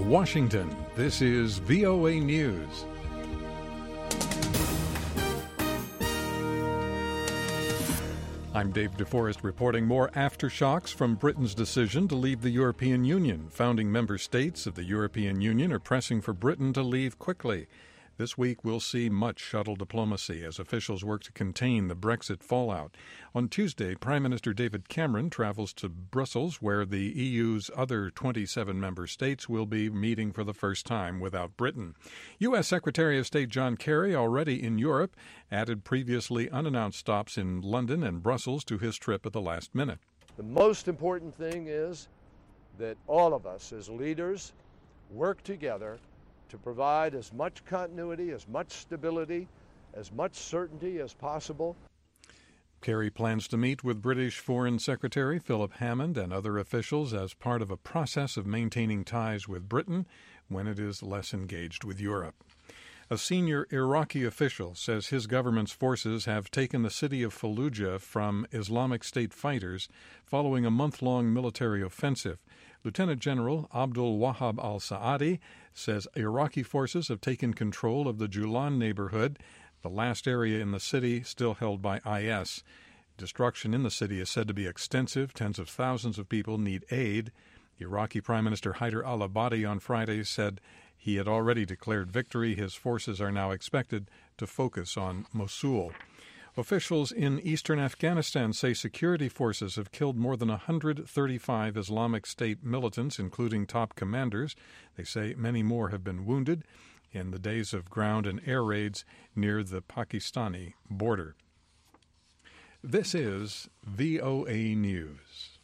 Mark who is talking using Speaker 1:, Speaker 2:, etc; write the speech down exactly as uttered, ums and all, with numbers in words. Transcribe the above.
Speaker 1: Washington, this is V O A News. I'm Dave DeForest reporting more aftershocks from Britain's decision to leave the European Union. Founding member states of the European Union are pressing for Britain to leave quickly. This week we'll see much shuttle diplomacy as officials work to contain the Brexit fallout. On Tuesday, Prime Minister David Cameron travels to Brussels, where the E U's other twenty-seven member states will be meeting for the first time without Britain. U S. Secretary of State John Kerry, already in Europe, added previously unannounced stops in London and Brussels to his trip at the last minute.
Speaker 2: The most important thing is that all of us as leaders work together to provide as much continuity, as much stability, as much certainty as possible.
Speaker 1: Kerry plans to meet with British Foreign Secretary Philip Hammond and other officials as part of a process of maintaining ties with Britain when it is less engaged with Europe. A senior Iraqi official says his government's forces have taken the city of Fallujah from Islamic State fighters following a month-long military offensive. Lieutenant General Abdul Wahab al-Saadi says Iraqi forces have taken control of the Julan neighborhood, the last area in the city still held by I S. Destruction in the city is said to be extensive. Tens of thousands of people need aid. Iraqi Prime Minister Haider al-Abadi on Friday said he had already declared victory. His forces are now expected to focus on Mosul. Officials in eastern Afghanistan say security forces have killed more than one hundred thirty-five Islamic State militants, including top commanders. They say many more have been wounded in the days of ground and air raids near the Pakistani border. This is V O A News.